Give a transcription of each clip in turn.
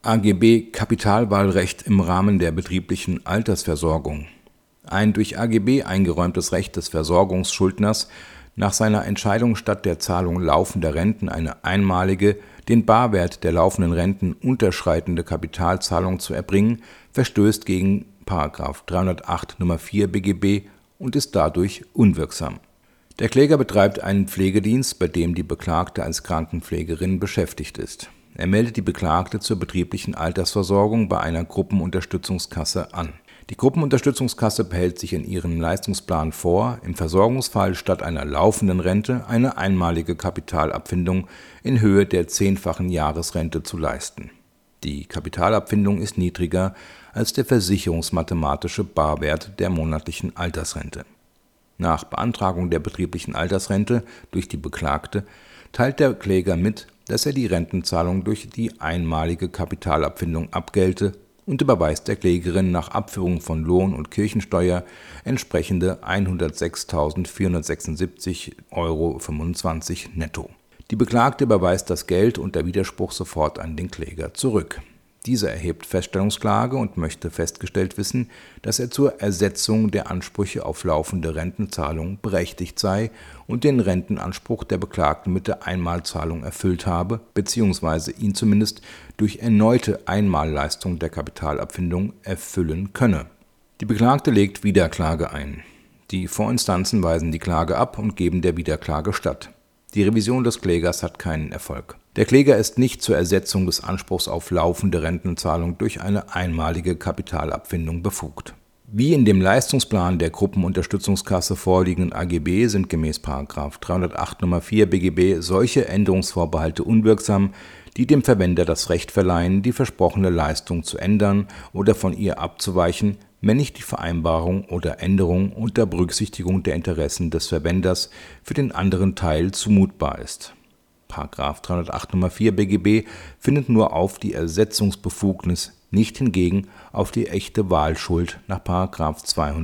AGB Kapitalwahlrecht im Rahmen der betrieblichen Altersversorgung. Ein durch AGB eingeräumtes Recht des Versorgungsschuldners, nach seiner Entscheidung statt der Zahlung laufender Renten eine einmalige, den Barwert der laufenden Renten unterschreitende Kapitalzahlung zu erbringen, verstößt gegen § 308 Nr. 4 BGB und ist dadurch unwirksam. Der Kläger betreibt einen Pflegedienst, bei dem die Beklagte als Krankenpflegerin beschäftigt ist. Er meldet die Beklagte zur betrieblichen Altersversorgung bei einer Gruppenunterstützungskasse an. Die Gruppenunterstützungskasse behält sich in ihrem Leistungsplan vor, im Versorgungsfall statt einer laufenden Rente eine einmalige Kapitalabfindung in Höhe der 10-fachen Jahresrente zu leisten. Die Kapitalabfindung ist niedriger als der versicherungsmathematische Barwert der monatlichen Altersrente. Nach Beantragung der betrieblichen Altersrente durch die Beklagte teilt der Kläger mit, dass er die Rentenzahlung durch die einmalige Kapitalabfindung abgelte und überweist der Klägerin nach Abführung von Lohn- und Kirchensteuer entsprechende 106.476,25 € netto. Die Beklagte überweist das Geld unter Widerspruch sofort an den Kläger zurück. Dieser erhebt Feststellungsklage und möchte festgestellt wissen, dass er zur Ersetzung der Ansprüche auf laufende Rentenzahlung berechtigt sei und den Rentenanspruch der Beklagten mit der Einmalzahlung erfüllt habe bzw. ihn zumindest durch erneute Einmalleistung der Kapitalabfindung erfüllen könne. Die Beklagte legt Wiederklage ein. Die Vorinstanzen weisen die Klage ab und geben der Wiederklage statt. Die Revision des Klägers hat keinen Erfolg. Der Kläger ist nicht zur Ersetzung des Anspruchs auf laufende Rentenzahlung durch eine einmalige Kapitalabfindung befugt. Wie in dem Leistungsplan der Gruppenunterstützungskasse vorliegenden AGB sind gemäß § 308 Nr. 4 BGB solche Änderungsvorbehalte unwirksam, die dem Verwender das Recht verleihen, die versprochene Leistung zu ändern oder von ihr abzuweichen, wenn nicht die Vereinbarung oder Änderung unter Berücksichtigung der Interessen des Verwenders für den anderen Teil zumutbar ist. § 308 Nr. 4 BGB findet nur auf die Ersetzungsbefugnis, nicht hingegen auf die echte Wahlschuld nach §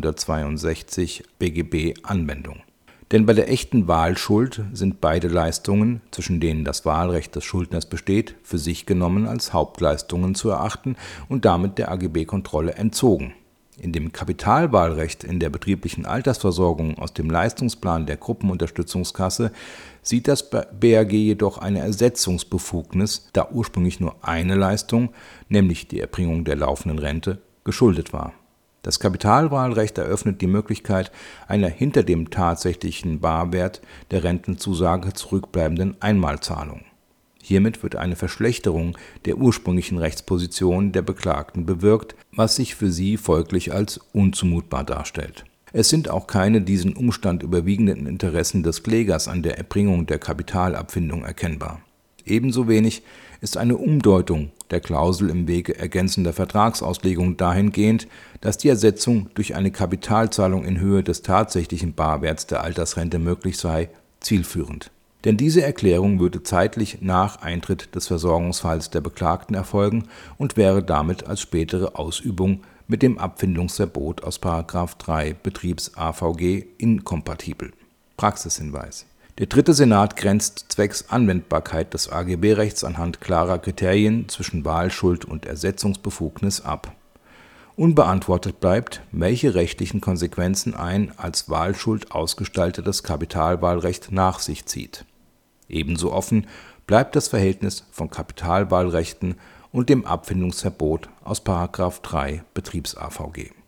262 BGB Anwendung. Denn bei der echten Wahlschuld sind beide Leistungen, zwischen denen das Wahlrecht des Schuldners besteht, für sich genommen als Hauptleistungen zu erachten und damit der AGB-Kontrolle entzogen. In dem Kapitalwahlrecht in der betrieblichen Altersversorgung aus dem Leistungsplan der Gruppenunterstützungskasse sieht das BAG jedoch eine Ersetzungsbefugnis, da ursprünglich nur eine Leistung, nämlich die Erbringung der laufenden Rente, geschuldet war. Das Kapitalwahlrecht eröffnet die Möglichkeit einer hinter dem tatsächlichen Barwert der Rentenzusage zurückbleibenden Einmalzahlung. Hiermit wird eine Verschlechterung der ursprünglichen Rechtsposition der Beklagten bewirkt, was sich für sie folglich als unzumutbar darstellt. Es sind auch keine diesen Umstand überwiegenden Interessen des Klägers an der Erbringung der Kapitalabfindung erkennbar. Ebenso wenig ist eine Umdeutung der Klausel im Wege ergänzender Vertragsauslegung dahingehend, dass die Ersetzung durch eine Kapitalzahlung in Höhe des tatsächlichen Barwerts der Altersrente möglich sei, zielführend. Denn diese Erklärung würde zeitlich nach Eintritt des Versorgungsfalls der Beklagten erfolgen und wäre damit als spätere Ausübung mit dem Abfindungsverbot aus § 3 Betriebs-AVG inkompatibel. Praxishinweis: Der dritte Senat grenzt zwecks Anwendbarkeit des AGB-Rechts anhand klarer Kriterien zwischen Wahlschuld und Ersetzungsbefugnis ab. Unbeantwortet bleibt, welche rechtlichen Konsequenzen ein als Wahlschuld ausgestaltetes Kapitalwahlrecht nach sich zieht. Ebenso offen bleibt das Verhältnis von Kapitalwahlrechten und dem Abfindungsverbot aus § 3 Betriebs-AVG.